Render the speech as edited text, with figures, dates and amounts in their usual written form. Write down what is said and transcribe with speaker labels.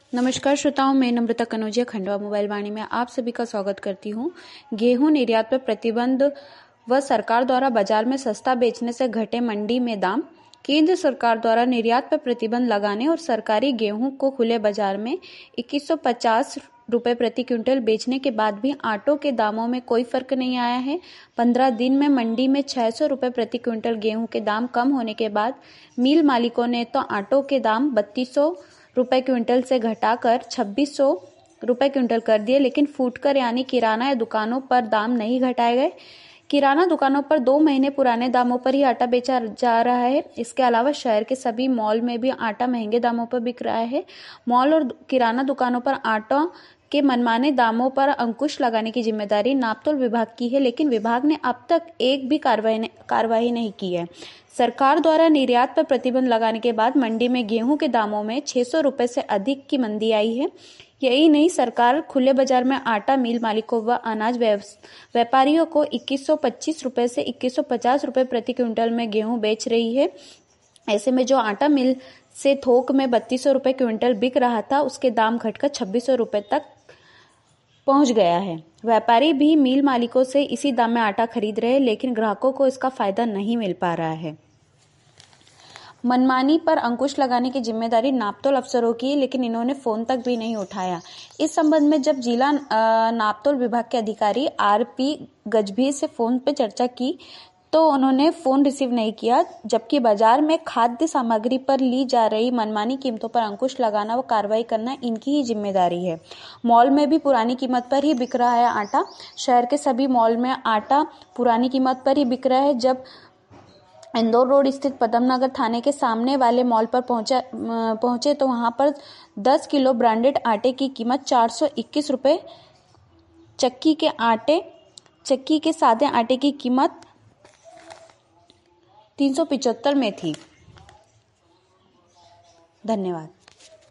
Speaker 1: नमस्कार श्रोताओं, मैं नम्रता कनौजिया खंडवा मोबाइल वाणी में आप सभी का स्वागत करती हूँ। गेहूं निर्यात पर प्रतिबंध व सरकार द्वारा बाजार में सस्ता बेचने से घटे मंडी में दाम। केंद्र सरकार द्वारा निर्यात पर प्रतिबंध लगाने और सरकारी गेहूं को खुले बाजार में 2150 रुपए प्रति क्विंटल बेचने के बाद भी आटों के दामों में कोई फर्क नहीं आया है। 15 दिन में मंडी में 600 रुपए प्रति क्विंटल गेहूं के दाम कम होने के बाद मिल मालिकों ने तो आटों के दाम 3200 रुपए क्विंटल से घटाकर 2600 रुपए क्विंटल कर दिए, लेकिन फुटकर यानी किराना या दुकानों पर दाम नहीं घटाए गए। किराना दुकानों पर 2 महीने पुराने दामों पर ही आटा बेचा जा रहा है। इसके अलावा शहर के सभी मॉल में भी आटा महंगे दामों पर बिक रहा है। मॉल और किराना दुकानों पर आटा के मनमाने दामों पर अंकुश लगाने की जिम्मेदारी नापतोल विभाग की है, लेकिन विभाग ने अब तक एक भी कार्रवाई नहीं की है। सरकार द्वारा निर्यात पर प्रतिबंध लगाने के बाद मंडी में गेहूं के दामों में 600 रुपए से अधिक की मंदी आई है। यही नहीं, सरकार खुले बाजार में आटा मिल मालिकों व अनाज व्यापारियों को 2125 रुपए से 2150 रुपए प्रति क्विंटल में गेहूं बेच रही है। ऐसे में जो आटा मिल से थोक में 3200 रुपए क्विंटल बिक रहा था, उसके दाम घटकर 2600 रुपए तक पहुंच गया है। व्यापारी भी मिल मालिकों से इसी दाम में आटा खरीद रहे हैं, लेकिन ग्राहकों को इसका फायदा नहीं मिल पा रहा है। मनमानी पर अंकुश लगाने की जिम्मेदारी नापतोल अफसरों की है, लेकिन इन्होंने फोन तक भी नहीं उठाया। इस संबंध में जब जिला नापतोल विभाग के अधिकारी आरपी गजभी से फोन पर चर्चा की तो उन्होंने फोन रिसीव नहीं किया, जबकि बाजार में खाद्य सामग्री पर ली जा रही मनमानी कीमतों पर अंकुश लगाना व कार्रवाई करना इनकी ही जिम्मेदारी है। मॉल में भी पुरानी कीमत पर ही बिक रहा है आटा। शहर के सभी मॉल में आटा पुरानी कीमत पर ही बिक रहा है। जब इंदौर रोड स्थित पद्मनगर थाने के सामने वाले मॉल पर पहुंचे तो वहां पर 10 किलो ब्रांडेड आटे की कीमत 421 रुपए, चक्की के सादे आटे की कीमत 375 में थी। धन्यवाद।